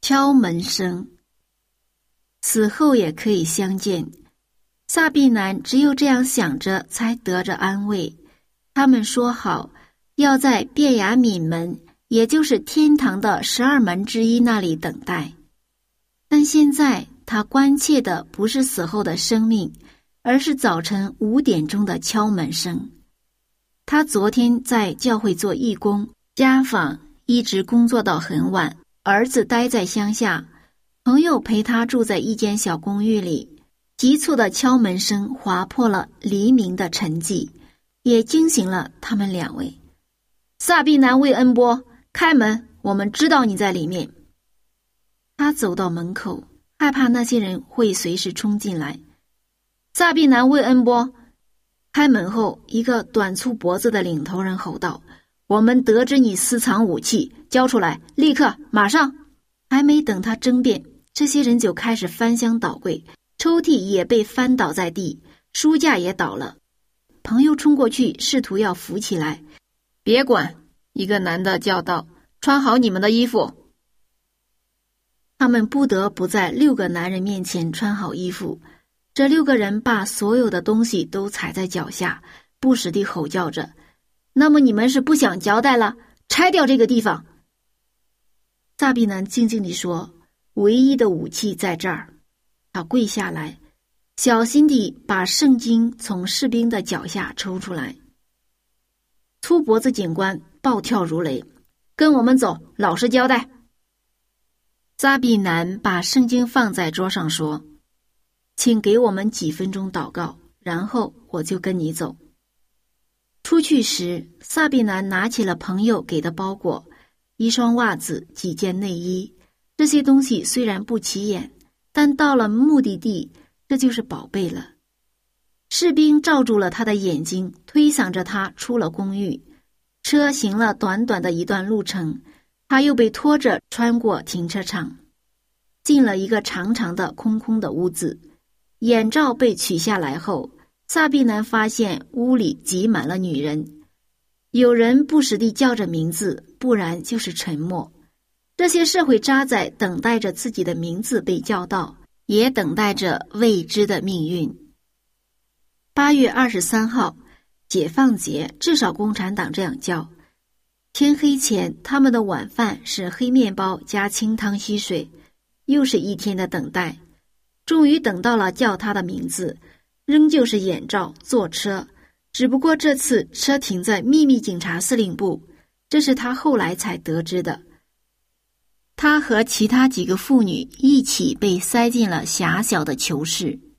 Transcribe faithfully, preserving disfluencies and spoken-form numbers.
敲门声。死后也可以相见。萨必南只有这样想着才得着安慰。他们说好要在便雅悯门，也就是天堂的十二门之一那里等待。但现在他关切的不是死后的生命，而是早晨五点钟的敲门声。他昨天在教会做义工，家访一直工作到很晚，儿子待在乡下，朋友陪他住在一间小公寓里。急促的敲门声划破了黎明的沉寂，也惊醒了他们两位。萨必南为恩波，开门，我们知道你在里面。他走到门口，害怕那些人会随时冲进来。萨必南为恩波。开门后，一个短粗脖子的领头人吼道：我们得知你私藏武器，交出来，立刻，马上！还没等他争辩，这些人就开始翻箱倒柜，抽屉也被翻倒在地，书架也倒了。朋友冲过去试图要扶起来。别管，一个男的叫道，穿好你们的衣服。他们不得不在六个男人面前穿好衣服。这六个人把所有的东西都踩在脚下，不时地吼叫着：那么你们是不想交代了？拆掉这个地方！萨必南静静地说：唯一的武器在这儿。他跪下来，小心地把圣经从士兵的脚下抽出来。粗脖子警官暴跳如雷：跟我们走，老实交代！萨必南把圣经放在桌上说：请给我们几分钟祷告，然后我就跟你走。出去时，萨必南拿起了朋友给的包裹，一双袜子，几件内衣。这些东西虽然不起眼，但到了目的地，这就是宝贝了。士兵罩住了他的眼睛，推搡着他出了公寓。车行了短短的一段路程，他又被拖着穿过停车场，进了一个长长的空空的屋子。眼罩被取下来后，萨必南发现屋里挤满了女人，有人不时地叫着名字，不然就是沉默。这些社会渣滓等待着自己的名字被叫到，也等待着未知的命运。八月二十三号，解放节，至少共产党这样叫。天黑前，他们的晚饭是黑面包加清汤稀水，又是一天的等待。终于等到了叫他的名字，仍旧是眼罩，坐车，只不过这次车停在秘密警察司令部，这是他后来才得知的。他和其他几个妇女一起被塞进了狭小的囚室。